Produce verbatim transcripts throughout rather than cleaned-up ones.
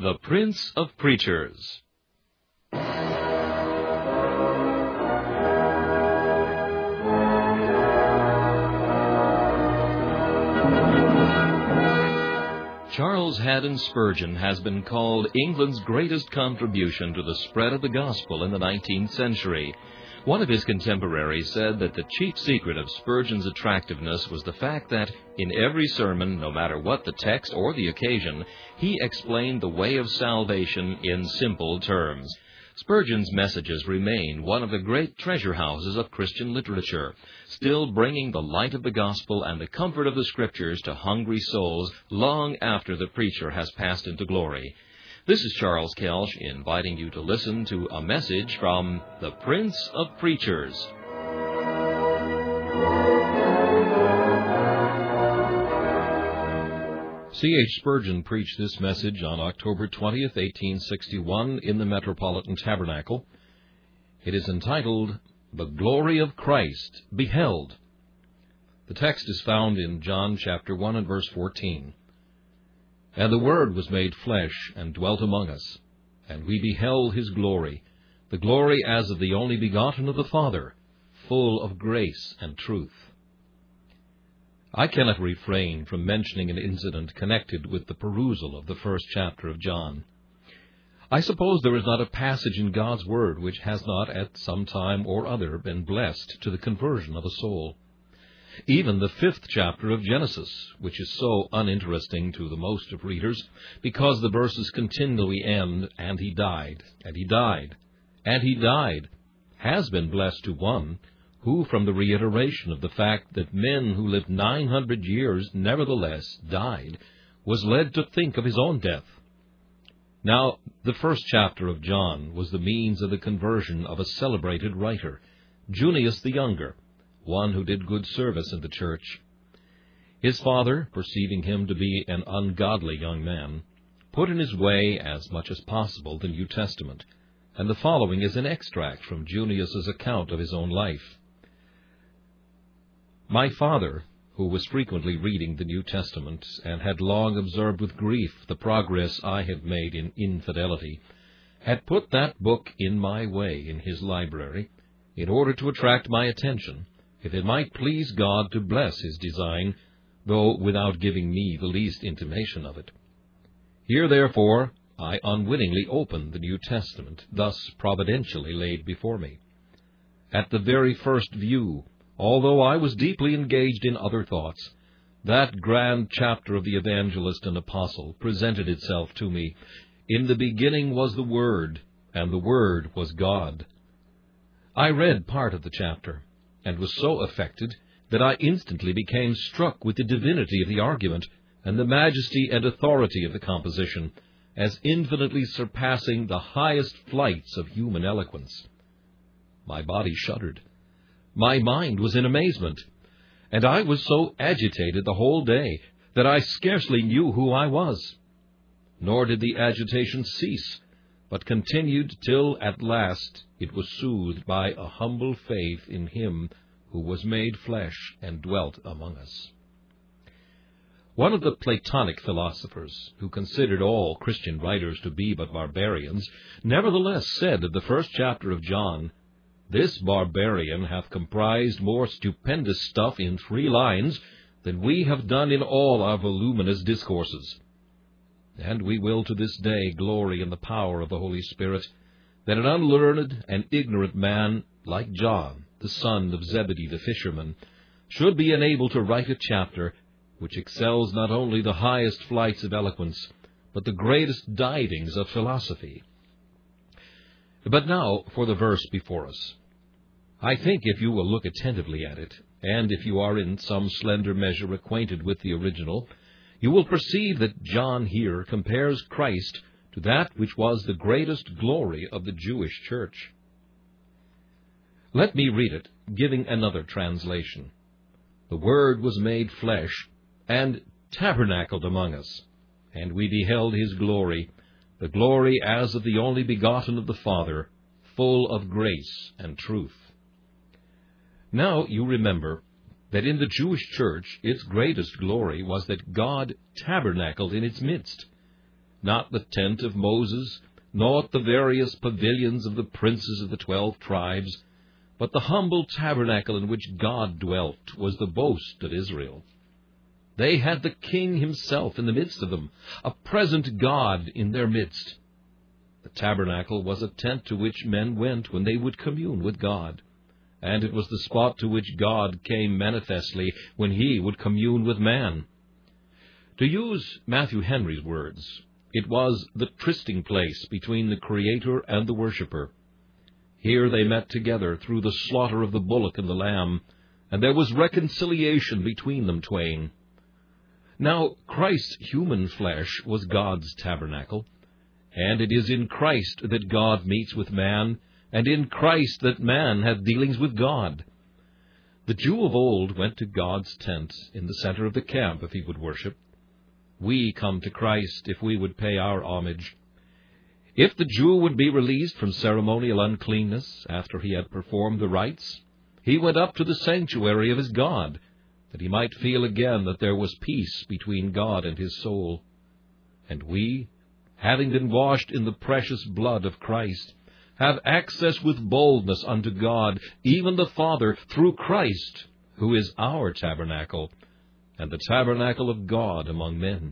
The Prince of Preachers. Charles Haddon Spurgeon has been called England's greatest contribution to the spread of the gospel in the nineteenth century. One of his contemporaries said that the chief secret of Spurgeon's attractiveness was the fact that, in every sermon, no matter what the text or the occasion, he explained the way of salvation in simple terms. Spurgeon's messages remain one of the great treasure houses of Christian literature, still bringing the light of the gospel and the comfort of the Scriptures to hungry souls long after the preacher has passed into glory. This is Charles Kelsch inviting you to listen to a message from the Prince of Preachers. C H Spurgeon preached this message on October twentieth, eighteen sixty-one, in the Metropolitan Tabernacle. It is entitled, The Glory of Christ Beheld. The text is found in John chapter one and verse fourteen. And the Word was made flesh, and dwelt among us. And we beheld his glory, the glory as of the only begotten of the Father, full of grace and truth. I cannot refrain from mentioning an incident connected with the perusal of the first chapter of John. I suppose there is not a passage in God's Word which has not at some time or other been blessed to the conversion of a soul. Even the fifth chapter of Genesis, which is so uninteresting to the most of readers, because the verses continually end, and he died, and he died, and he died, has been blessed to one who, from the reiteration of the fact that men who lived nine hundred years nevertheless died, was led to think of his own death. Now, the first chapter of John was the means of the conversion of a celebrated writer, Junius the Younger, one who did good service in the church. His father, perceiving him to be an ungodly young man, put in his way as much as possible the New Testament, and the following is an extract from Junius's account of his own life. My father, who was frequently reading the New Testament, and had long observed with grief the progress I had made in infidelity, had put that book in my way in his library, in order to attract my attention, if it might please God to bless his design, though without giving me the least intimation of it. Here, therefore, I unwittingly opened the New Testament, thus providentially laid before me. At the very first view, although I was deeply engaged in other thoughts, that grand chapter of the evangelist and apostle presented itself to me. In the beginning was the Word, and the Word was God. I read part of the chapter, and was so affected that I instantly became struck with the divinity of the argument and the majesty and authority of the composition, as infinitely surpassing the highest flights of human eloquence. My body shuddered. My mind was in amazement, and I was so agitated the whole day that I scarcely knew who I was. Nor did the agitation cease, but continued till at last it was soothed by a humble faith in him who was made flesh and dwelt among us. One of the Platonic philosophers, who considered all Christian writers to be but barbarians, nevertheless said of the first chapter of John, "This barbarian hath comprised more stupendous stuff in three lines than we have done in all our voluminous discourses." And we will to this day glory in the power of the Holy Spirit, that an unlearned and ignorant man like John, the son of Zebedee the fisherman, should be enabled to write a chapter which excels not only the highest flights of eloquence, but the greatest divings of philosophy. But now for the verse before us. I think if you will look attentively at it, and if you are in some slender measure acquainted with the original, you will perceive that John here compares Christ to that which was the greatest glory of the Jewish church. Let me read it, giving another translation. The Word was made flesh, and tabernacled among us, and we beheld his glory, the glory as of the only begotten of the Father, full of grace and truth. Now you remember that in the Jewish church its greatest glory was that God tabernacled in its midst. not the tent of Moses, not the various pavilions of the princes of the twelve tribes, but the humble tabernacle in which God dwelt was the boast of Israel. They had the King himself in the midst of them, a present God in their midst. The tabernacle was a tent to which men went when they would commune with God, and it was the spot to which God came manifestly when he would commune with man. To use Matthew Henry's words, it was the trysting place between the Creator and the worshipper. Here they met together through the slaughter of the bullock and the lamb, and there was reconciliation between them twain. Now Christ's human flesh was God's tabernacle, and it is in Christ that God meets with man, and in Christ that man hath dealings with God. The Jew of old went to God's tent in the center of the camp if he would worship. We come to Christ if we would pay our homage. If the Jew would be released from ceremonial uncleanness after he had performed the rites, he went up to the sanctuary of his God, that he might feel again that there was peace between God and his soul. And we, having been washed in the precious blood of Christ, have access with boldness unto God, even the Father, through Christ, who is our tabernacle, and the tabernacle of God among men.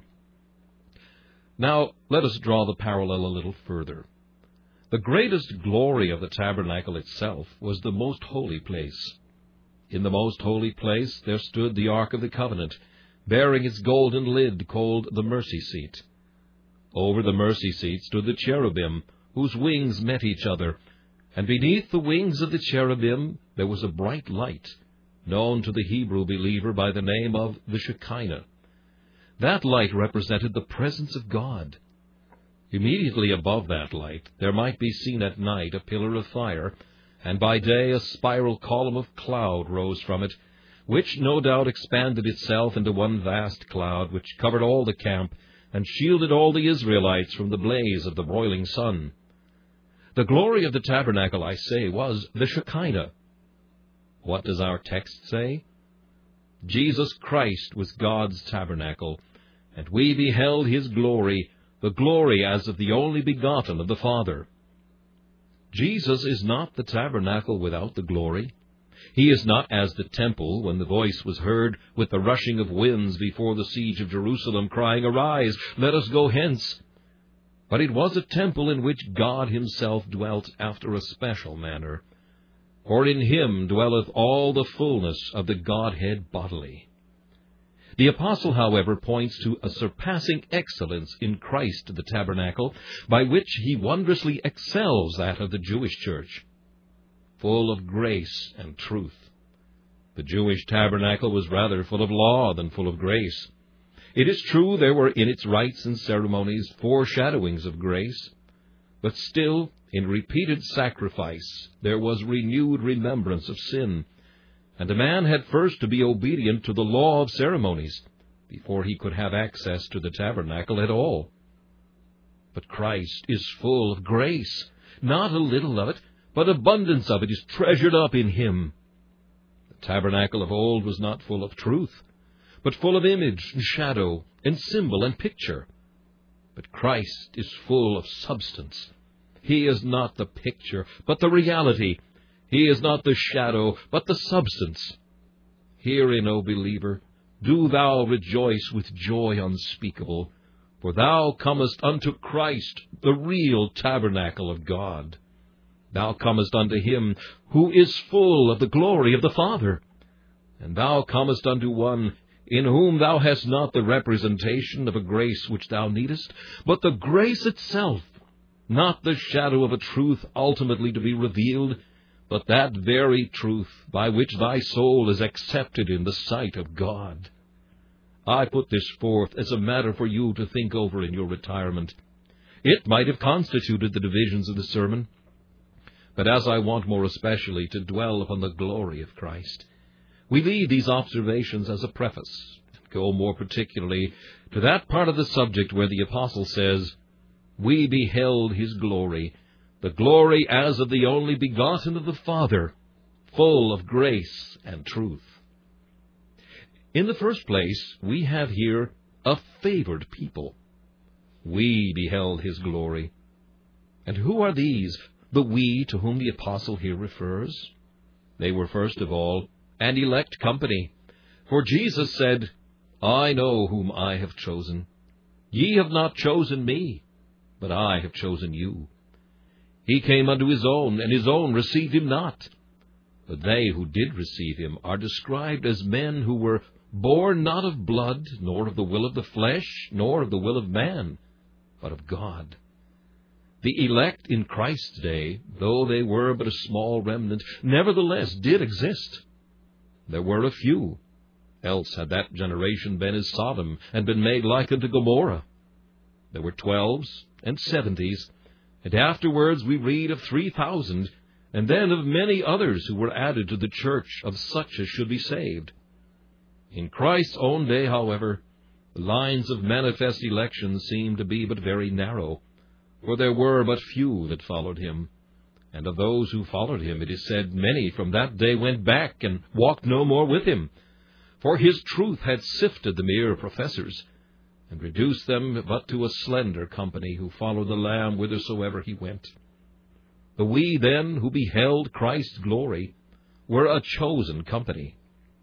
Now, let us draw the parallel a little further. The greatest glory of the tabernacle itself was the most holy place. In the most holy place there stood the Ark of the Covenant, bearing its golden lid called the mercy seat. Over the mercy seat stood the cherubim, whose wings met each other, and beneath the wings of the cherubim there was a bright light, known to the Hebrew believer by the name of the Shekinah. That light represented the presence of God. Immediately above that light there might be seen at night a pillar of fire, and by day a spiral column of cloud rose from it, which no doubt expanded itself into one vast cloud, which covered all the camp, and shielded all the Israelites from the blaze of the broiling sun. The glory of the tabernacle, I say, was the Shekinah. What does our text say? Jesus Christ was God's tabernacle, and we beheld his glory, the glory as of the only begotten of the Father. Jesus is not the tabernacle without the glory. He is not as the temple when the voice was heard with the rushing of winds before the siege of Jerusalem, crying, "Arise, let us go hence." But it was a temple in which God himself dwelt after a special manner. For in him dwelleth all the fullness of the Godhead bodily. The apostle, however, points to a surpassing excellence in Christ the tabernacle, by which he wondrously excels that of the Jewish church, full of grace and truth. The Jewish tabernacle was rather full of law than full of grace. It is true there were in its rites and ceremonies foreshadowings of grace, but still, in repeated sacrifice, there was renewed remembrance of sin, and a man had first to be obedient to the law of ceremonies before he could have access to the tabernacle at all. But Christ is full of grace. Not a little of it, but abundance of it is treasured up in him. The tabernacle of old was not full of truth, but full of image and shadow and symbol and picture. But Christ is full of substance. He is not the picture, but the reality. He is not the shadow, but the substance. Herein, O believer, do thou rejoice with joy unspeakable, for thou comest unto Christ, the real tabernacle of God. Thou comest unto him who is full of the glory of the Father, and thou comest unto one in whom thou hast not the representation of a grace which thou needest, but the grace itself, not the shadow of a truth ultimately to be revealed, but that very truth by which thy soul is accepted in the sight of God. I put this forth as a matter for you to think over in your retirement. It might have constituted the divisions of the sermon, but as I want more especially to dwell upon the glory of Christ, we leave these observations as a preface, and go more particularly to that part of the subject where the apostle says, "We beheld his glory, the glory as of the only begotten of the Father, full of grace and truth." In the first place, we have here a favored people. We beheld his glory. And who are these, the we to whom the apostle here refers? They were first of all an elect company. For Jesus said, I know whom I have chosen. Ye have not chosen me, but I have chosen you. He came unto his own, and his own received him not. But they who did receive him are described as men who were born not of blood, nor of the will of the flesh, nor of the will of man, but of God. The elect in Christ's day, though they were but a small remnant, nevertheless did exist. There were a few, else had that generation been as Sodom, and been made like unto Gomorrah. There were twelves and seventies, and afterwards we read of three thousand, and then of many others who were added to the church of such as should be saved. In Christ's own day, however, the lines of manifest election seemed to be but very narrow, for there were but few that followed him. And of those who followed him, it is said, many from that day went back and walked no more with him. For his truth had sifted the mere professors, and reduced them but to a slender company who followed the Lamb whithersoever he went. The we then who beheld Christ's glory were a chosen company.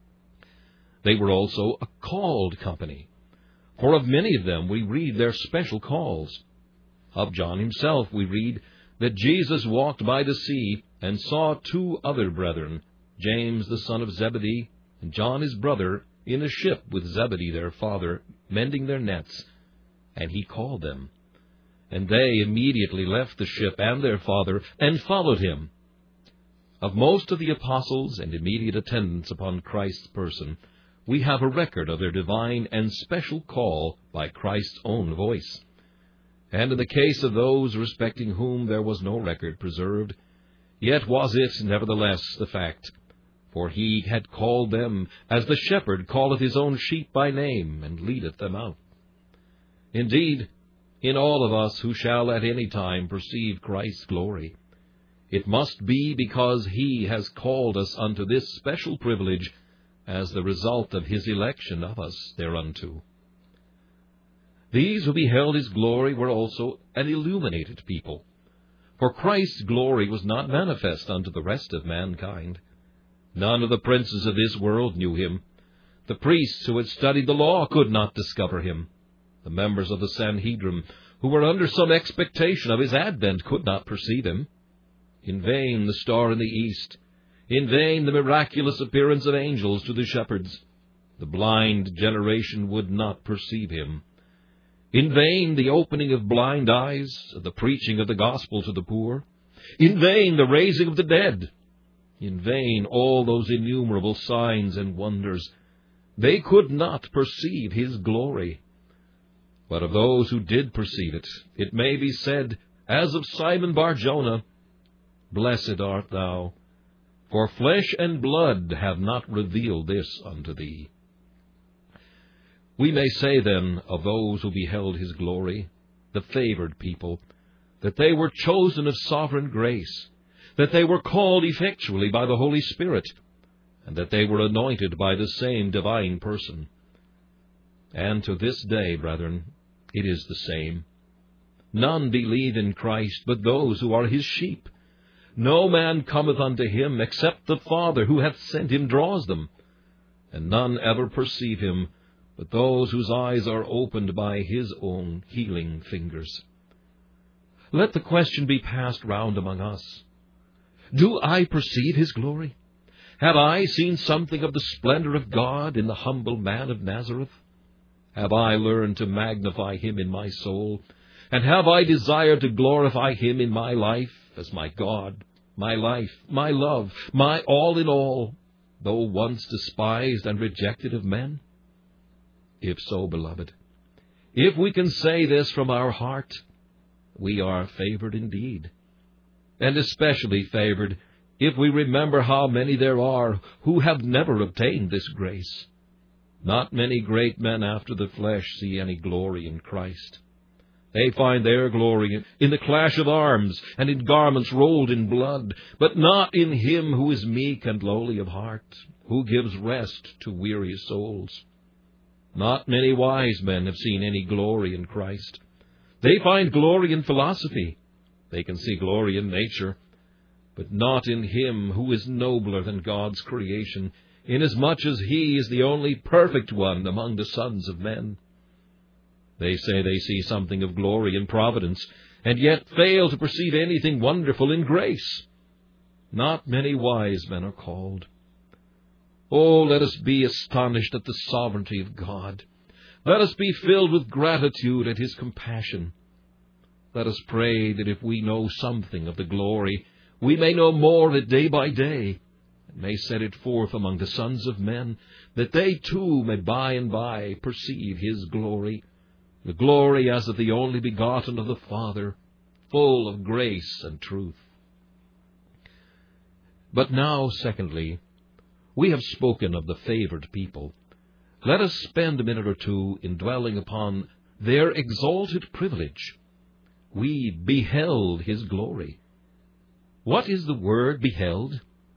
They were also a called company, for of many of them we read their special calls. Of John himself we read that Jesus walked by the sea and saw two other brethren, James the son of Zebedee, and John his brother, in a ship with Zebedee their father, mending their nets, and he called them. And they immediately left the ship and their father, and followed him. Of most of the apostles and immediate attendants upon Christ's person, we have a record of their divine and special call by Christ's own voice. And in the case of those respecting whom there was no record preserved, yet was it nevertheless the fact, for he had called them as the shepherd calleth his own sheep by name, and leadeth them out. Indeed, in all of us who shall at any time perceive Christ's glory, it must be because he has called us unto this special privilege as the result of his election of us thereunto. These who beheld his glory were also an illuminated people, for Christ's glory was not manifest unto the rest of mankind. None of the princes of this world knew him. The priests who had studied the law could not discover him. The members of the Sanhedrin, who were under some expectation of his advent, could not perceive him. In vain the star in the east, in vain the miraculous appearance of angels to the shepherds. The blind generation would not perceive him. In vain the opening of blind eyes, the preaching of the gospel to the poor. In vain the raising of the dead. In vain all those innumerable signs and wonders. They could not perceive his glory. But of those who did perceive it, it may be said, as of Simon Bar-Jonah, Blessed art thou, for flesh and blood have not revealed this unto thee. We may say then of those who beheld his glory, the favored people, that they were chosen of sovereign grace, that they were called effectually by the Holy Spirit, and that they were anointed by the same divine person. And to this day, brethren, it is the same. None believe in Christ but those who are his sheep. No man cometh unto him except the Father who hath sent him draws them. And none ever perceive him but those whose eyes are opened by his own healing fingers. Let the question be passed round among us. Do I perceive his glory? Have I seen something of the splendor of God in the humble man of Nazareth? Have I learned to magnify him in my soul? And have I desired to glorify him in my life as my God, my life, my love, my all in all, though once despised and rejected of men? If so, beloved, if we can say this from our heart, we are favored indeed, and especially favored if we remember how many there are who have never obtained this grace. Not many great men after the flesh see any glory in Christ. They find their glory in the clash of arms and in garments rolled in blood, but not in him who is meek and lowly of heart, who gives rest to weary souls. Not many wise men have seen any glory in Christ. They find glory in philosophy. They can see glory in nature, but not in Him who is nobler than God's creation, inasmuch as He is the only perfect one among the sons of men. They say they see something of glory in providence, and yet fail to perceive anything wonderful in grace. Not many wise men are called. Oh, let us be astonished at the sovereignty of God. Let us be filled with gratitude at His compassion. Let us pray that if we know something of the glory, we may know more of it day by day, and may set it forth among the sons of men, that they too may by and by perceive His glory, the glory as of the only begotten of the Father, full of grace and truth. But now, secondly, we have spoken of the favored people. Let us spend a minute or two in dwelling upon their exalted privilege. We beheld His glory. What is the word beheld?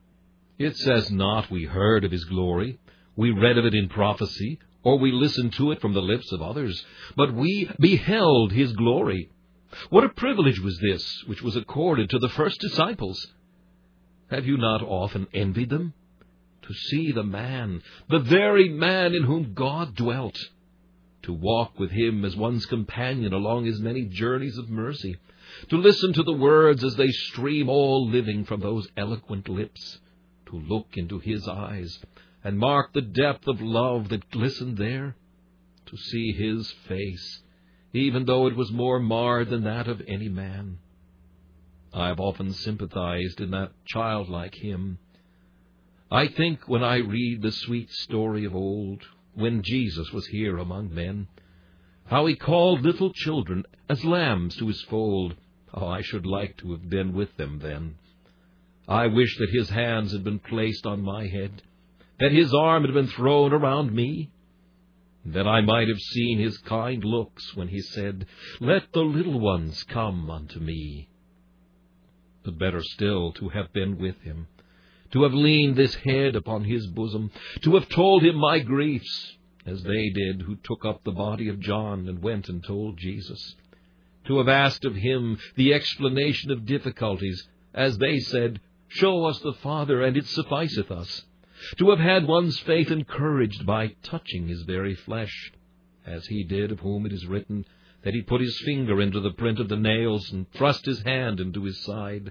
It says not we heard of His glory, we read of it in prophecy, or we listened to it from the lips of others, but we beheld His glory. What a privilege was this which was accorded to the first disciples! Have you not often envied them? To see the man, the very man in whom God dwelt, to walk with Him as one's companion along His many journeys of mercy, to listen to the words as they stream all living from those eloquent lips, to look into His eyes and mark the depth of love that glistened there, to see His face, even though it was more marred than that of any man. I have often sympathized in that childlike hymn. I think when I read the sweet story of old, when Jesus was here among men, how He called little children as lambs to His fold. Oh, I should like to have been with them then. I wish that His hands had been placed on my head, that His arm had been thrown around me, that I might have seen His kind looks when He said, "Let the little ones come unto me." But better still to have been with Him, to have leaned this head upon His bosom, to have told Him my griefs, as they did who took up the body of John and went and told Jesus, to have asked of Him the explanation of difficulties, as they said, "Show us the Father, and it sufficeth us," to have had one's faith encouraged by touching His very flesh, as He did of whom it is written that He put His finger into the print of the nails and thrust His hand into His side.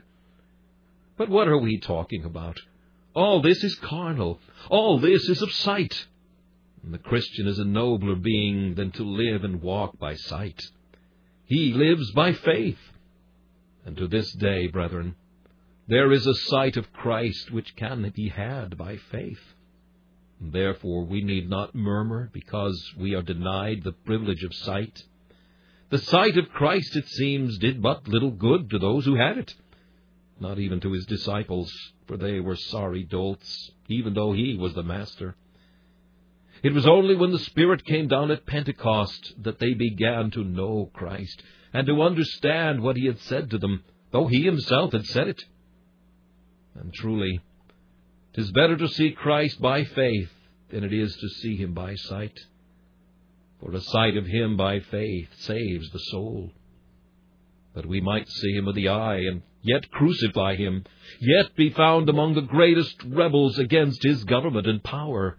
But what are we talking about? All this is carnal. All this is of sight. And the Christian is a nobler being than to live and walk by sight. He lives by faith. And to this day, brethren, there is a sight of Christ which can be had by faith. And therefore we need not murmur because we are denied the privilege of sight. The sight of Christ, it seems, did but little good to those who had it. Not even to His disciples, for they were sorry dolts, even though He was the Master. It was only when the Spirit came down at Pentecost that they began to know Christ and to understand what He had said to them, though He Himself had said it. And truly, 'tis better to see Christ by faith than it is to see Him by sight. For a sight of Him by faith saves the soul. That we might see Him with the eye, and yet crucify Him, yet be found among the greatest rebels against His government and power.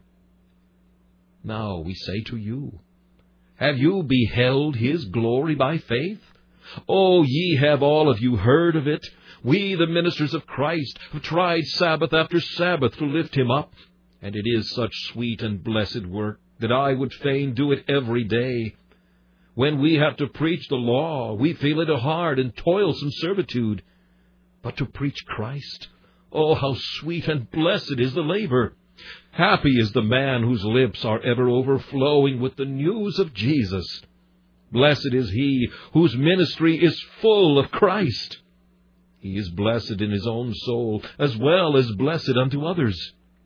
Now we say to you, have you beheld His glory by faith? Oh, ye have all of you heard of it. We, the ministers of Christ, have tried Sabbath after Sabbath to lift Him up, and it is such sweet and blessed work that I would fain do it every day. When we have to preach the law, we feel it a hard and toilsome servitude. But to preach Christ, oh, how sweet and blessed is the labor! Happy is the man whose lips are ever overflowing with the news of Jesus. Blessed is he whose ministry is full of Christ. He is blessed in his own soul, as well as blessed unto others.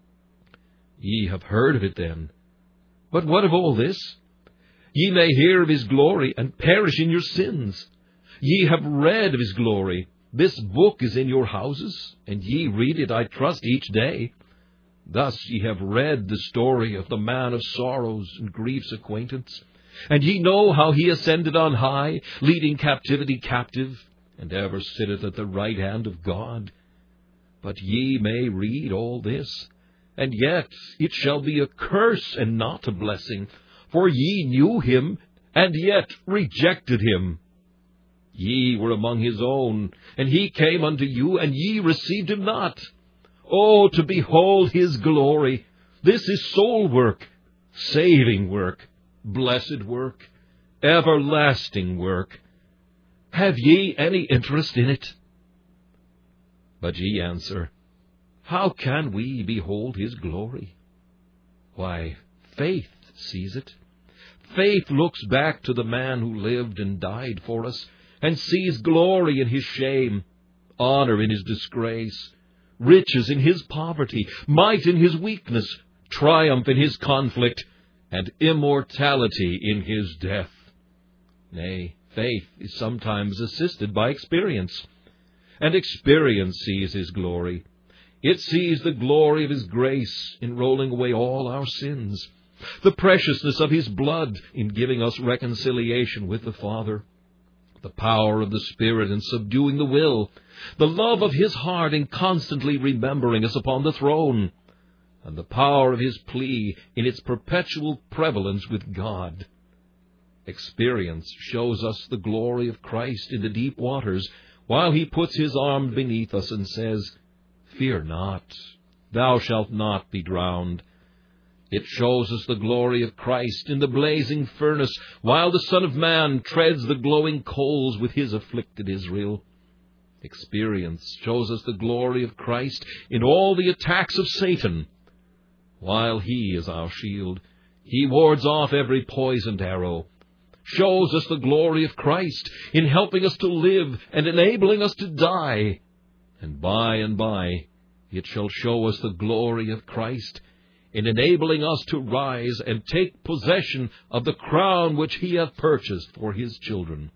Ye have heard of it then. But what of all this? Ye may hear of His glory, and perish in your sins. Ye have read of His glory. This book is in your houses, and ye read it, I trust, each day. Thus ye have read the story of the man of sorrows and grief's acquaintance. And ye know how he ascended on high, leading captivity captive, and ever sitteth at the right hand of God. But ye may read all this, and yet it shall be a curse and not a blessing, for ye knew him, and yet rejected him. Ye were among his own, and he came unto you, and ye received him not. Oh, to behold his glory! This is soul work, saving work, blessed work, everlasting work. Have ye any interest in it? But ye answer, how can we behold his glory? Why, faith sees it. Faith looks back to the man who lived and died for us, and sees glory in his shame, honor in his disgrace, riches in his poverty, might in his weakness, triumph in his conflict, and immortality in his death. Nay, faith is sometimes assisted by experience, and experience sees his glory. It sees the glory of his grace in rolling away all our sins, the preciousness of his blood in giving us reconciliation with the Father, the power of the Spirit in subduing the will, the love of his heart in constantly remembering us upon the throne, and the power of his plea in its perpetual prevalence with God. Experience shows us the glory of Christ in the deep waters, while he puts his arm beneath us and says, Fear not, thou shalt not be drowned. It shows us the glory of Christ in the blazing furnace, while the Son of Man treads the glowing coals with his afflicted Israel. Experience shows us the glory of Christ in all the attacks of Satan. While he is our shield, he wards off every poisoned arrow. Shows us the glory of Christ in helping us to live and enabling us to die. And by and by it shall show us the glory of Christ in enabling us to rise and take possession of the crown which he hath purchased for his children.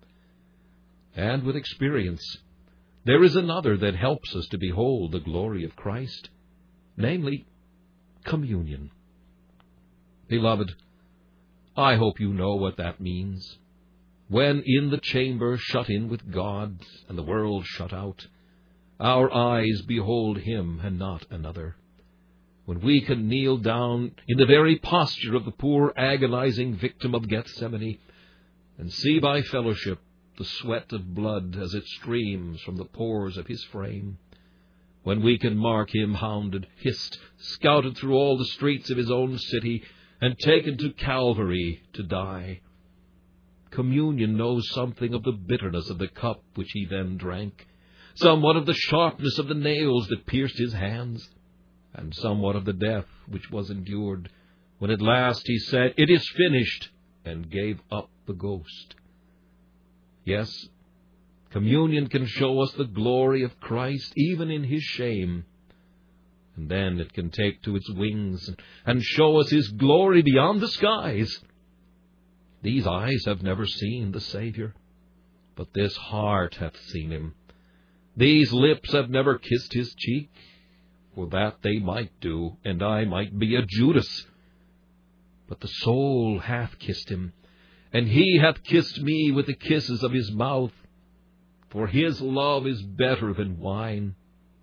And with experience, there is another that helps us to behold the glory of Christ, namely, communion. Beloved, I hope you know what that means. When in the chamber shut in with God and the world shut out, our eyes behold him and not another. When we can kneel down in the very posture of the poor agonizing victim of Gethsemane and see by fellowship the sweat of blood as it streams from the pores of his frame. When we can mark him hounded, hissed, scouted through all the streets of his own city, and taken to Calvary to die. Communion knows something of the bitterness of the cup which he then drank, somewhat of the sharpness of the nails that pierced his hands, and somewhat of the death which was endured, when at last he said, It is finished, and gave up the ghost. Yes, communion can show us the glory of Christ even in his shame, and then it can take to its wings and show us his glory beyond the skies. These eyes have never seen the Savior, but this heart hath seen him. These lips have never kissed his cheek, for that they might do, and I might be a Judas. But the soul hath kissed him, and he hath kissed me with the kisses of his mouth, for his love is better than wine.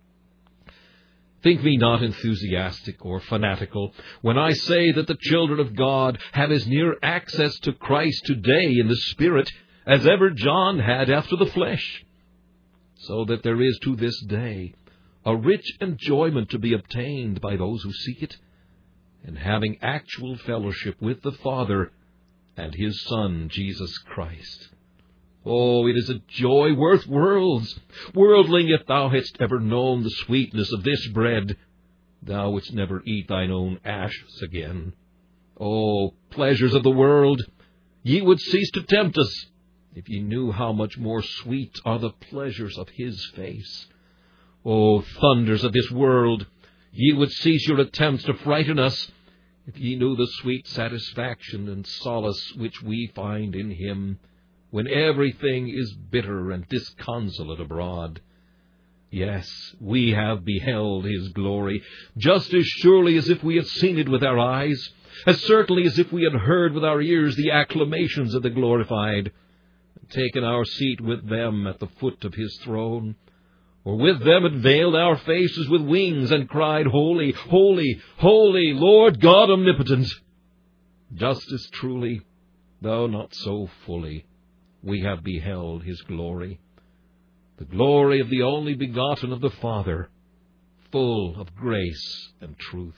Think me not enthusiastic or fanatical when I say that the children of God have as near access to Christ today in the Spirit as ever John had after the flesh, so that there is to this day a rich enjoyment to be obtained by those who seek it, and having actual fellowship with the Father and his Son, Jesus Christ. Oh, it is a joy worth worlds. Worldling, if thou hadst ever known the sweetness of this bread, thou wouldst never eat thine own ashes again. Oh, pleasures of the world, ye would cease to tempt us, if ye knew how much more sweet are the pleasures of his face. O thunders of this world, ye would cease your attempts to frighten us, if ye knew the sweet satisfaction and solace which we find in him, when everything is bitter and disconsolate abroad. Yes, we have beheld his glory, just as surely as if we had seen it with our eyes, as certainly as if we had heard with our ears the acclamations of the glorified, and taken our seat with them at the foot of his throne, or with them had veiled our faces with wings, and cried, Holy, holy, holy, Lord God omnipotent. Just as truly, though not so fully, we have beheld his glory, the glory of the only begotten of the Father, full of grace and truth.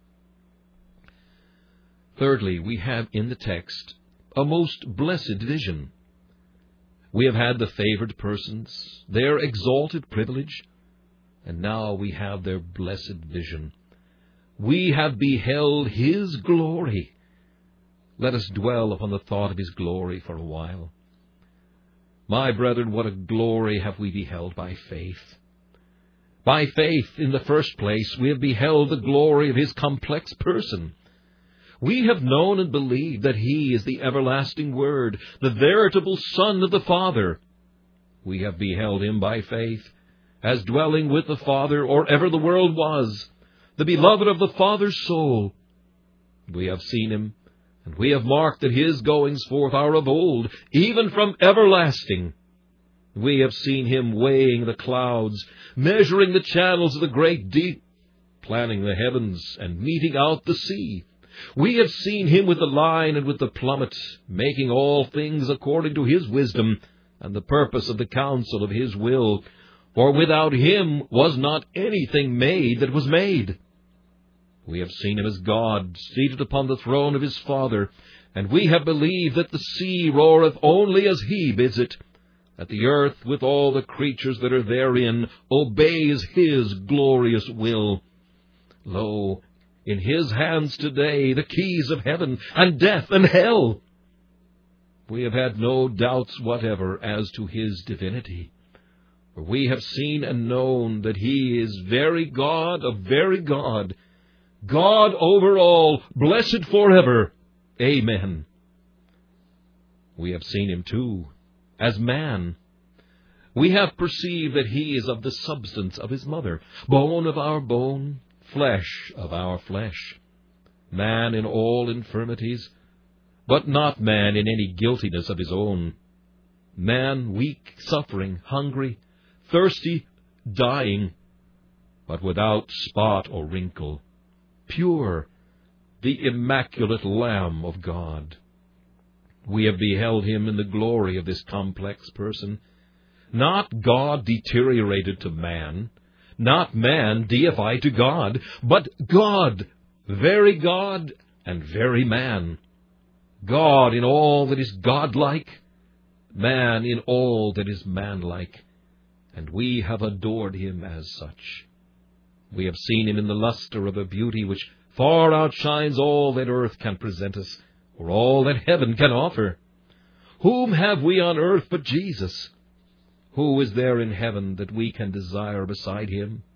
Thirdly, we have in the text a most blessed vision. We have had the favored persons, their exalted privilege, and now we have their blessed vision. We have beheld his glory. Let us dwell upon the thought of his glory for a while. My brethren, what a glory have we beheld by faith. By faith, in the first place, we have beheld the glory of his complex person. We have known and believed that he is the everlasting Word, the veritable Son of the Father. We have beheld him by faith, as dwelling with the Father, or ever the world was, the beloved of the Father's soul. We have seen him, and we have marked that his goings forth are of old, even from everlasting. We have seen him weighing the clouds, measuring the channels of the great deep, planning the heavens, and meting out the sea. We have seen him with the line and with the plummet, making all things according to his wisdom, and the purpose of the counsel of his will. For without him was not anything made that was made. We have seen him as God, seated upon the throne of his Father, and we have believed that the sea roareth only as he bids it, that the earth with all the creatures that are therein obeys his glorious will. Lo, in his hands today the keys of heaven and death and hell. We have had no doubts whatever as to his divinity, for we have seen and known that he is very God of very God, God over all, blessed forever. Amen. We have seen him, too, as man. We have perceived that he is of the substance of his mother, bone of our bone, flesh of our flesh, man in all infirmities, but not man in any guiltiness of his own, man weak, suffering, hungry, thirsty, dying, but without spot or wrinkle, pure, the immaculate Lamb of God. We have beheld him in the glory of this complex person, not God deteriorated to man, not man deified to God, but God, very God and very man. God in all that is godlike, man in all that is manlike, and we have adored him as such. We have seen him in the luster of a beauty which far outshines all that earth can present us, or all that heaven can offer. Whom have we on earth but Jesus? Who is there in heaven that we can desire beside him?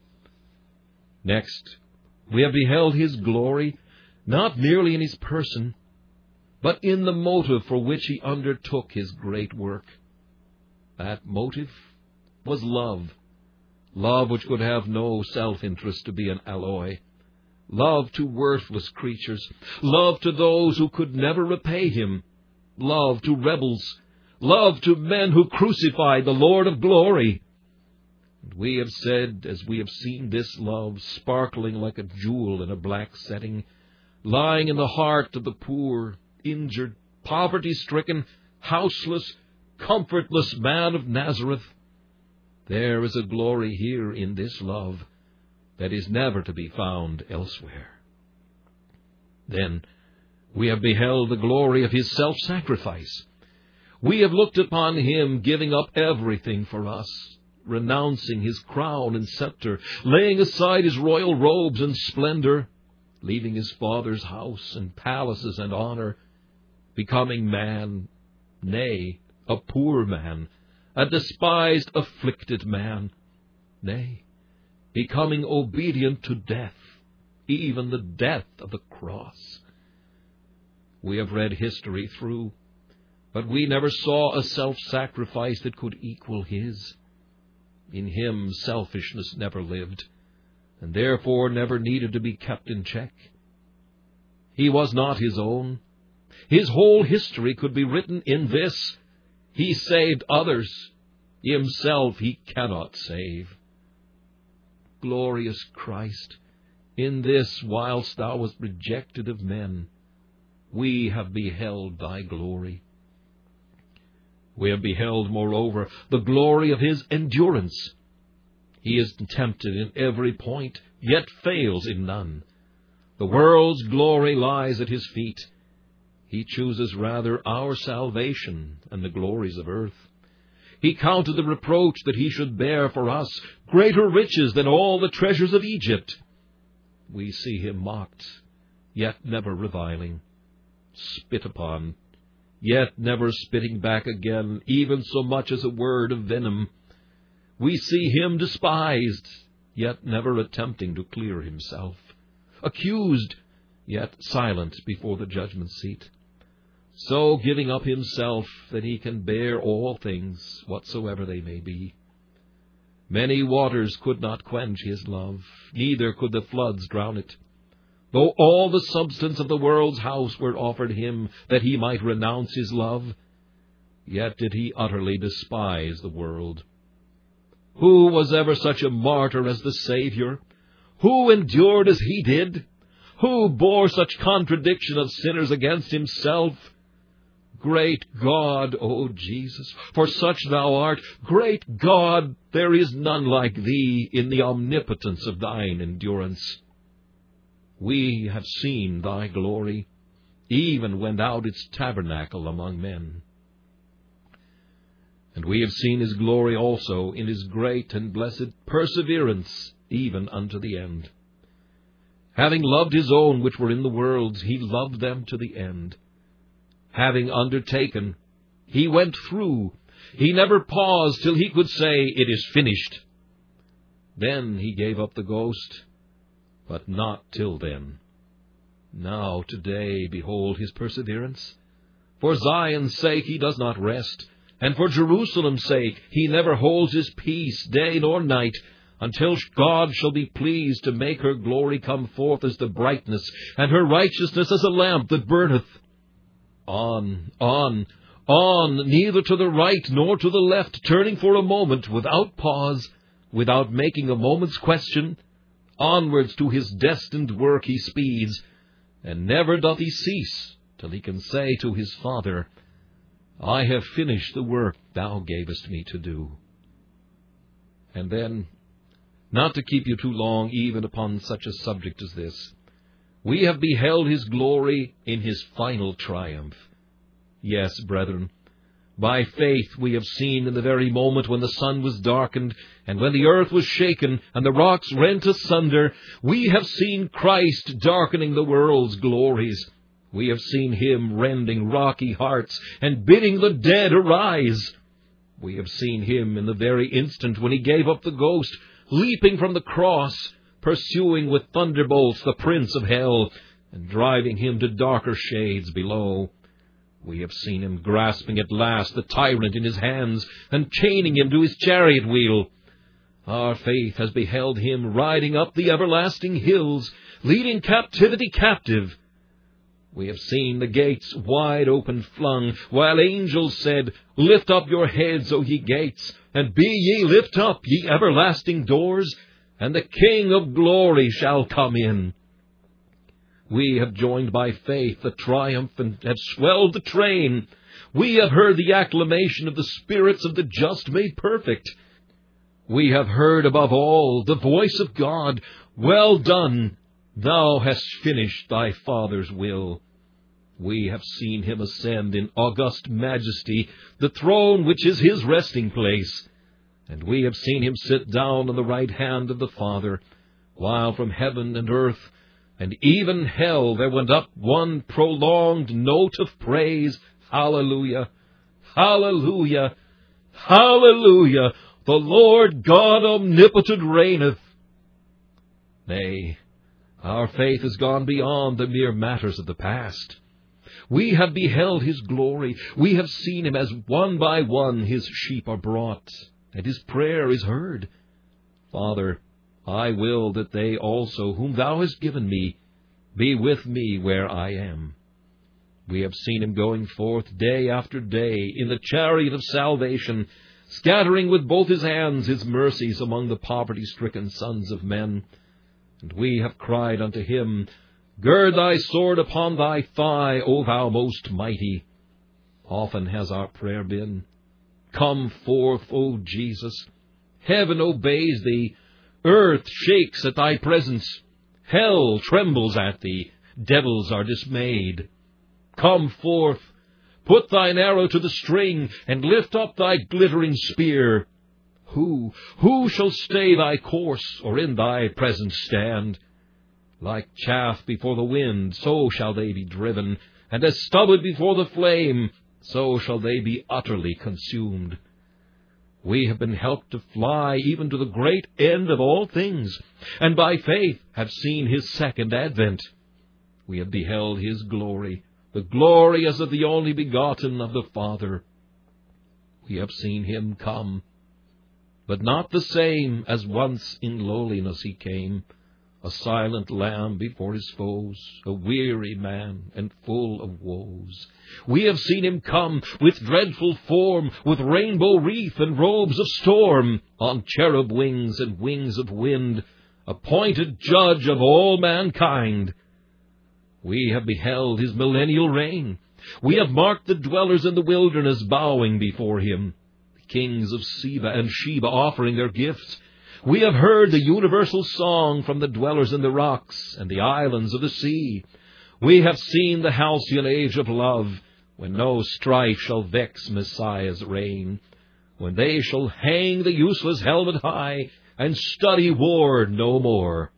Next, we have beheld his glory, not merely in his person, but in the motive for which he undertook his great work. That motive was love. Love which could have no self-interest to be an alloy. Love to worthless creatures. Love to those who could never repay him. Love to rebels. Love to men who crucified the Lord of glory. And we have said, as we have seen this love sparkling like a jewel in a black setting, lying in the heart of the poor, injured, poverty-stricken, houseless, comfortless man of Nazareth, there is a glory here in this love that is never to be found elsewhere. Then we have beheld the glory of his self-sacrifice. We have looked upon him giving up everything for us, renouncing his crown and scepter, laying aside his royal robes and splendor, leaving his father's house and palaces and honor, becoming man, nay, a poor man, a despised, afflicted man, nay, becoming obedient to death, even the death of the cross. We have read history through, but we never saw a self-sacrifice that could equal his. In him selfishness never lived, and therefore never needed to be kept in check. He was not his own. His whole history could be written in this: he saved others. Himself he cannot save. Glorious Christ, in this, whilst thou wast rejected of men, we have beheld thy glory. We have beheld, moreover, the glory of his endurance. He is tempted in every point, yet fails in none. The world's glory lies at his feet. He chooses rather our salvation and the glories of earth. He counted the reproach that he should bear for us greater riches than all the treasures of Egypt. We see him mocked, yet never reviling, spit upon, yet never spitting back again, even so much as a word of venom. We see him despised, yet never attempting to clear himself, accused, yet silent before the judgment seat, so giving up himself that he can bear all things, whatsoever they may be. Many waters could not quench his love, neither could the floods drown it. Though all the substance of the world's house were offered him, that he might renounce his love, yet did he utterly despise the world. Who was ever such a martyr as the Saviour? Who endured as he did? Who bore such contradiction of sinners against himself? Great God, O Jesus, for such thou art. Great God, there is none like thee in the omnipotence of thine endurance. We have seen thy glory, even when thou didst tabernacle among men. And we have seen his glory also in his great and blessed perseverance, even unto the end. Having loved his own which were in the world, he loved them to the end. Having undertaken, he went through. He never paused till he could say, it is finished. Then he gave up the ghost, but not till then. Now, today, behold his perseverance. For Zion's sake he does not rest, and for Jerusalem's sake he never holds his peace day nor night, until God shall be pleased to make her glory come forth as the brightness, and her righteousness as a lamp that burneth. On, on, on, neither to the right nor to the left, turning for a moment, without pause, without making a moment's question. Onwards to his destined work he speeds, and never doth he cease till he can say to his Father, I have finished the work thou gavest me to do. And then, not to keep you too long even upon such a subject as this, we have beheld his glory in his final triumph. Yes, brethren, by faith we have seen in the very moment when the sun was darkened, and when the earth was shaken, and the rocks rent asunder, we have seen Christ darkening the world's glories. We have seen him rending rocky hearts, and bidding the dead arise. We have seen him in the very instant when he gave up the ghost, leaping from the cross, pursuing with thunderbolts the prince of hell, and driving him to darker shades below. We have seen him grasping at last the tyrant in his hands, and chaining him to his chariot wheel. Our faith has beheld him riding up the everlasting hills, leading captivity captive. We have seen the gates wide open flung, while angels said, Lift up your heads, O ye gates, and be ye lift up, ye everlasting doors, and the King of glory shall come in. We have joined by faith the triumph, and have swelled the train. We have heard the acclamation of the spirits of the just made perfect. We have heard above all the voice of God, Well done, thou hast finished thy Father's will. We have seen him ascend in august majesty, the throne which is his resting place. And we have seen him sit down on the right hand of the Father, while from heaven and earth, and even hell, there went up one prolonged note of praise, Hallelujah, Hallelujah, Hallelujah, the Lord God omnipotent reigneth. Nay, our faith has gone beyond the mere matters of the past. We have beheld his glory. We have seen him as one by one his sheep are brought, and his prayer is heard. Father, I will that they also, whom thou hast given me, be with me where I am. We have seen him going forth day after day in the chariot of salvation, scattering with both his hands his mercies among the poverty-stricken sons of men. And we have cried unto him, Gird thy sword upon thy thigh, O thou most mighty. Often has our prayer been, Come forth, O Jesus. Heaven obeys thee. Earth shakes at thy presence. Hell trembles at thee. Devils are dismayed. Come forth. Put thine arrow to the string, and lift up thy glittering spear. Who, who shall stay thy course, or in thy presence stand? Like chaff before the wind, so shall they be driven, and as stubble before the flame, so shall they be utterly consumed. We have been helped to fly even to the great end of all things, and by faith have seen his second advent. We have beheld his glory, the glory as of the only begotten of the Father. We have seen him come, but not the same as once in lowliness he came, a silent lamb before his foes, a weary man and full of woes. We have seen him come with dreadful form, with rainbow wreath and robes of storm, on cherub wings and wings of wind, appointed judge of all mankind. We have beheld his millennial reign. We have marked the dwellers in the wilderness bowing before him, the kings of Seba and Sheba offering their gifts. We have heard the universal song from the dwellers in the rocks and the islands of the sea. We have seen the halcyon age of love, when no strife shall vex Messiah's reign, when they shall hang the useless helmet high and study war no more.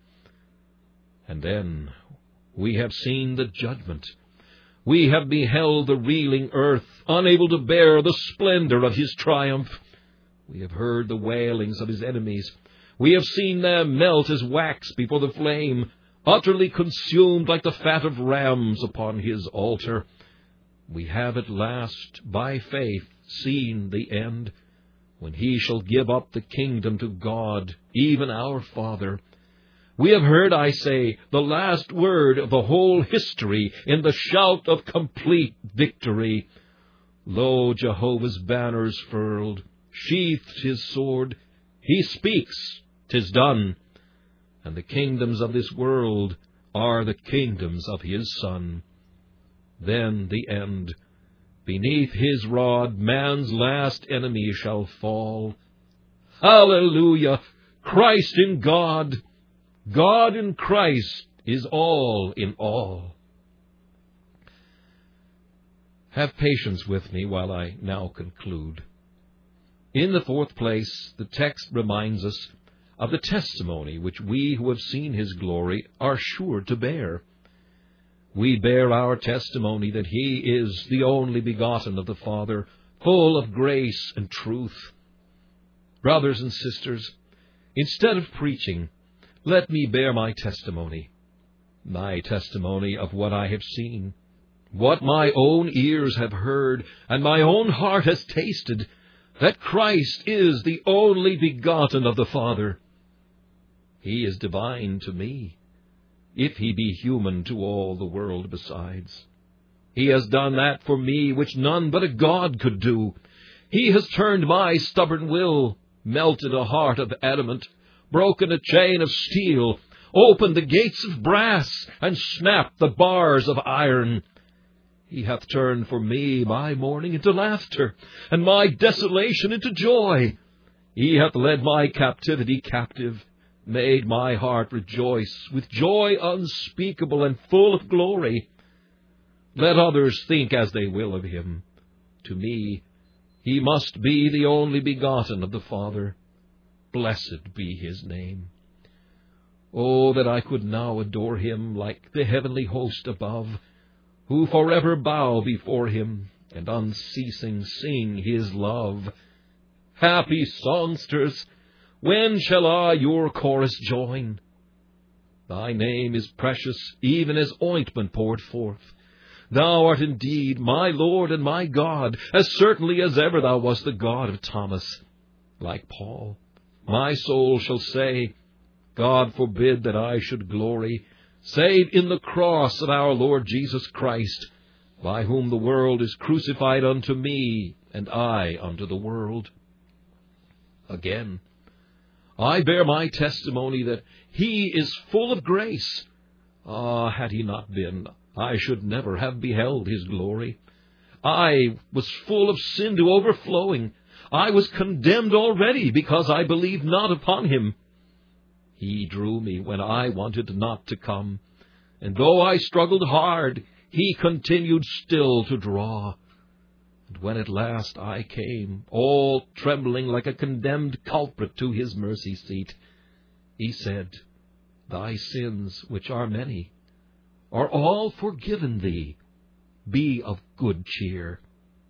And then we have seen the judgment. We have beheld the reeling earth, unable to bear the splendor of his triumph. We have heard the wailings of his enemies. We have seen them melt as wax before the flame, utterly consumed like the fat of rams upon his altar. We have at last, by faith, seen the end, when he shall give up the kingdom to God, even our Father. We have heard, I say, the last word of the whole history in the shout of complete victory. Lo, Jehovah's banner's furled, sheathed his sword. He speaks, 'tis done, and the kingdoms of this world are the kingdoms of his Son. Then the end. Beneath his rod man's last enemy shall fall. Hallelujah! Christ in God! God in Christ is all in all. Have patience with me while I now conclude. In the fourth place, the text reminds us of the testimony which we who have seen his glory are sure to bear. We bear our testimony that he is the only begotten of the Father, full of grace and truth. Brothers and sisters, instead of preaching, let me bear my testimony, my testimony of what I have seen, what my own ears have heard, and my own heart has tasted, that Christ is the only begotten of the Father. He is divine to me, if he be human to all the world besides. He has done that for me which none but a God could do. He has turned my stubborn will, melted a heart of adamant, broken a chain of steel, opened the gates of brass, and snapped the bars of iron. He hath turned for me my mourning into laughter, and my desolation into joy. He hath led my captivity captive, made my heart rejoice with joy unspeakable and full of glory. Let others think as they will of him. To me, he must be the only begotten of the Father. Blessed be his name. Oh, that I could now adore him like the heavenly host above, who forever bow before him and unceasing sing his love. Happy songsters, when shall I your chorus join? Thy name is precious, even as ointment poured forth. Thou art indeed my Lord and my God, as certainly as ever thou wast the God of Thomas. Like Paul, my soul shall say, God forbid that I should glory, save in the cross of our Lord Jesus Christ, by whom the world is crucified unto me, and I unto the world. Again, I bear my testimony that he is full of grace. Ah, had he not been, I should never have beheld his glory. I was full of sin to overflowing. I was condemned already, because I believed not upon him. He drew me when I wanted not to come, and though I struggled hard, he continued still to draw. And when at last I came, all trembling like a condemned culprit to his mercy seat, he said, Thy sins, which are many, are all forgiven thee. Be of good cheer.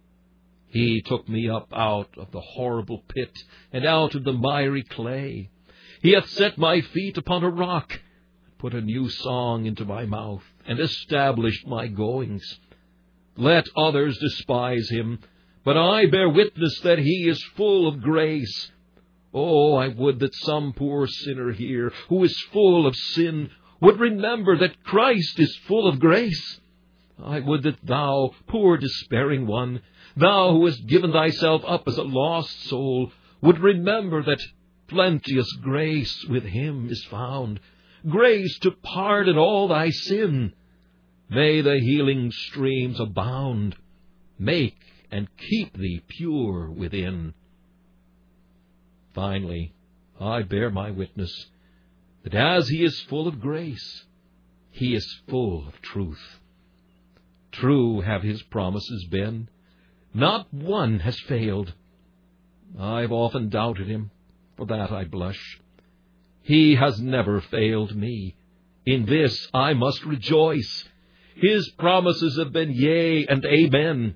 He took me up out of the horrible pit, and out of the miry clay. He hath set my feet upon a rock, put a new song into my mouth, and established my goings. Let others despise him, but I bear witness that he is full of grace. Oh, I would that some poor sinner here, who is full of sin, would remember that Christ is full of grace. I would that thou, poor despairing one, thou who hast given thyself up as a lost soul, would remember that plenteous grace with him is found, grace to pardon all thy sin. May the healing streams abound. Make and keep thee pure within. Finally, I bear my witness that as he is full of grace, he is full of truth. True have his promises been. Not one has failed. I've often doubted him. For that I blush. He has never failed me. In this I must rejoice. His promises have been yea and amen.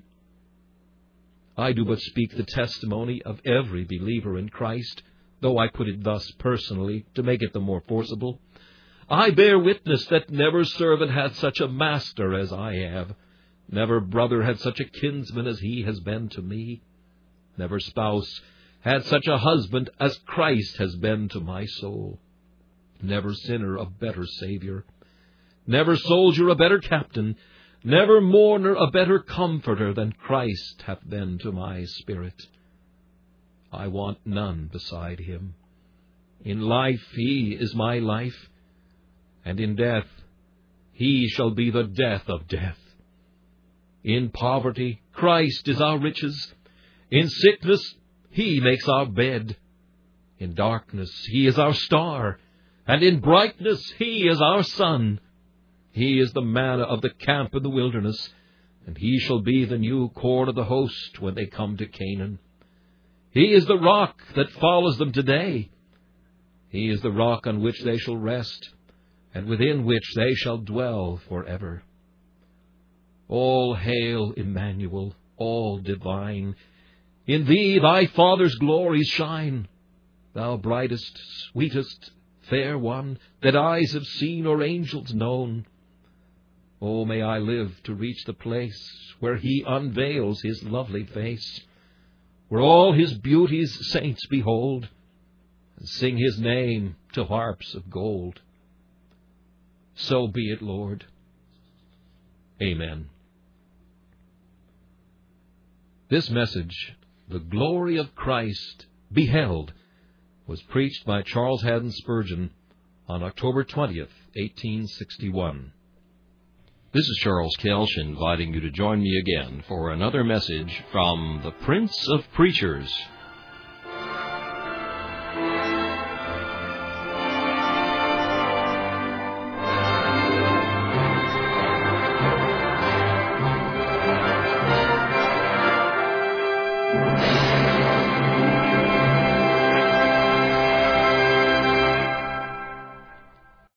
I do but speak the testimony of every believer in Christ, though I put it thus personally to make it the more forcible. I bear witness that never servant had such a master as I have. Never brother had such a kinsman as he has been to me. Never spouse had such a husband as Christ has been to my soul. Never sinner a better Savior. Never soldier a better captain. Never mourner a better comforter than Christ hath been to my spirit. I want none beside him. In life he is my life, and in death he shall be the death of death. In poverty Christ is our riches. In sickness he makes our bed. In darkness he is our star, and in brightness he is our sun. He is the manna of the camp in the wilderness, and he shall be the new corn of the host when they come to Canaan. He is the rock that follows them today. He is the rock on which they shall rest, and within which they shall dwell forever. All hail, Emmanuel, all divine. In thee thy Father's glories shine. Thou brightest, sweetest, fair one, that eyes have seen or angels known. Oh, may I live to reach the place where he unveils his lovely face, where all his beauties saints behold, and sing his name to harps of gold. So be it, Lord. Amen. This message, The Glory of Christ Beheld, was preached by Charles Haddon Spurgeon on October twentieth, eighteen sixty-one. This is Charles Kelsch inviting you to join me again for another message from the Prince of Preachers.